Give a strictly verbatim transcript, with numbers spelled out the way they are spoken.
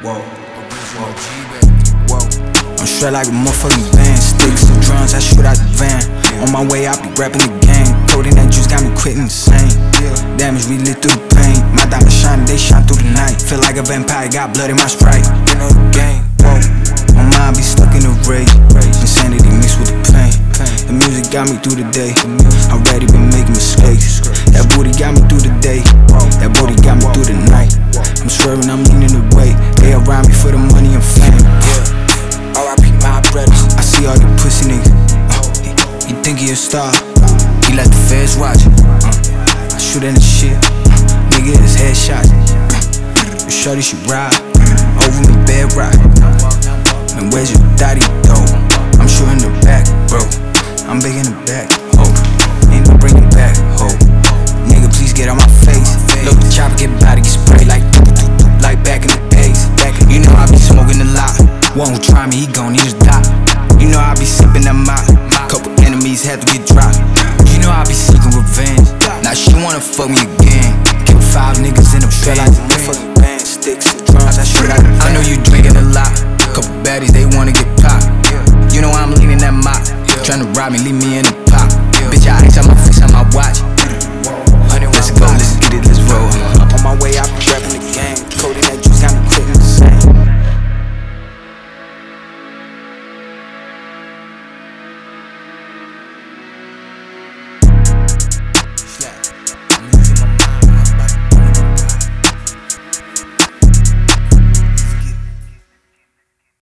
Whoa, whoa. I'm straight like a motherfucking band. Sticks and drums, I shoot out the van. On my way, I be rapping the game. Coding that juice got me quitting the same. Damage, we lit through the pain. My diamonds shining, they shine through the night. Feel like a vampire, got blood in my sprite. You know the game, whoa. My mind be stuck in a rage. Insanity mixed with the pain. The music got me through the day. Already been making mistakes. That booty got me through the day. That booty got me through the night. I'm swerving, I'm leaning away. They around me for the money and fame. R I P my brothers. I see all the pussy niggas. Uh, he think he a star. He let the feds watch. Uh, I shoot in the shit. Uh, nigga his headshot. Uh, shorty she ride. Over me bed rock. Man, where's your daddy though? I'm shooting the back, bro. I'm big in the back, ho. Ain't no bringing back, ho. Nigga, please get out my face. Look, the chopper get body, get sprayed like like back in the days. Back in, you know I be smoking a lot. One who try me, he gon' need his die. You know I be sipping that mop. Couple enemies had to get dropped. You know I be seeking revenge. Now she wanna fuck me again. Kill five niggas in a bed like the motherfucking band. Sticks and drums, I shoot out the I know you drinking a lot. Couple baddies, they wanna get popped. You know I'm leaning that mop. Tryna rob me, leave me in